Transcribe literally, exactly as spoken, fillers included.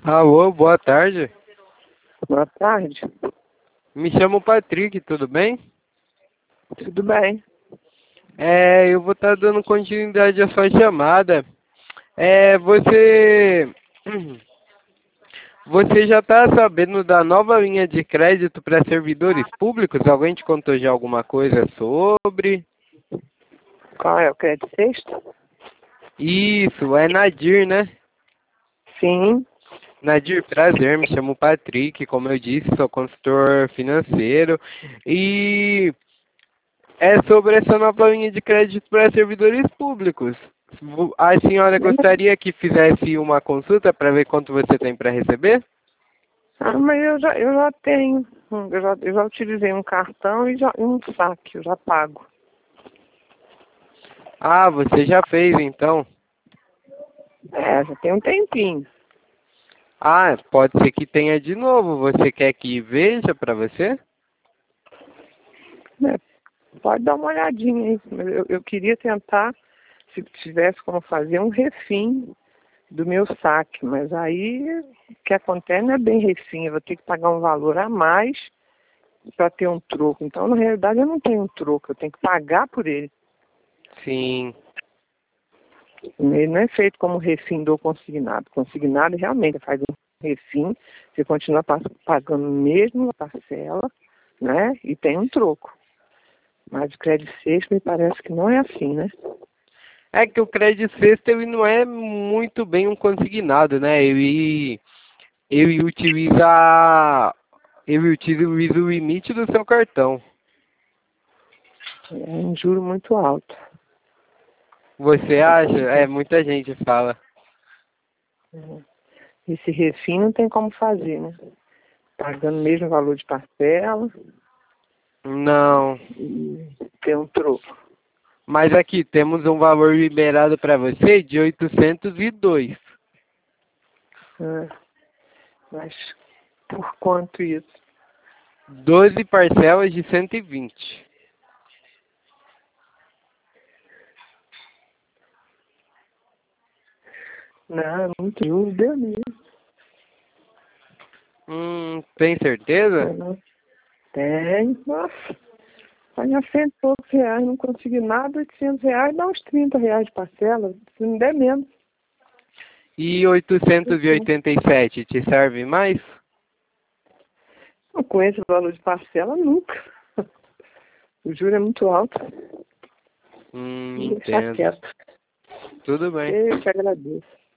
Alô, boa tarde. Boa tarde. Me chamo Patrick, tudo bem? Tudo bem? É, eu vou estar dando continuidade à sua chamada. É, você... Você já está sabendo da nova linha de crédito para servidores públicos? Alguém te contou já alguma coisa sobre? Qual é o crédito sexto? Isso, é Nadir, né? Sim. Nadir, prazer, me chamo Patrick, como eu disse, sou consultor financeiro e é sobre essa nova linha de crédito para servidores públicos. A senhora gostaria que fizesse uma consulta para ver quanto você tem para receber? Ah, mas eu já, eu já tenho. Hum, Eu já, eu já utilizei um cartão e já, um saque, eu já pago. Ah, você já fez então? É, já tem um tempinho. Ah, pode ser que tenha de novo. Você quer que veja para você? É, pode dar uma olhadinha aí. Mas eu, eu queria tentar, se tivesse como fazer, um refim do meu saque. Mas aí o que acontece não é bem refim. Eu vou ter que pagar um valor a mais para ter um troco. Então, na realidade, eu não tenho um troco. Eu tenho que pagar por ele. Sim. Ele não é feito como refim do consignado. Consignado realmente faz um refim, você continua pa- pagando mesmo a parcela, né? E tem um troco. Mas o crédito sexto me parece que não é assim, né? É que o crédito sexto ele não é muito bem um consignado, né? Ele, ele utiliza ele utiliza o limite do seu cartão. É um juro muito alto. Você acha? É, muita gente fala. É. Esse refim não tem como fazer, né? Pagando o mesmo valor de parcela Não. e tem um troco. Mas aqui temos um valor liberado para você de oitocentos e dois. É. Mas por quanto isso? doze parcelas de cento e vinte. Não, é muito juros, Deus me livre. Hum, tem certeza? Não, não. Tem, nossa. Pagar cento e poucos reais, não consegui nada, oitocentos reais, dá uns trinta reais de parcela, se não der menos. E oitocentos e oitenta e sete te serve mais? Não com esse valor de parcela, nunca. O juro é muito alto. Hum, Deixa entendo. quieto. Tudo bem. Eu te agradeço.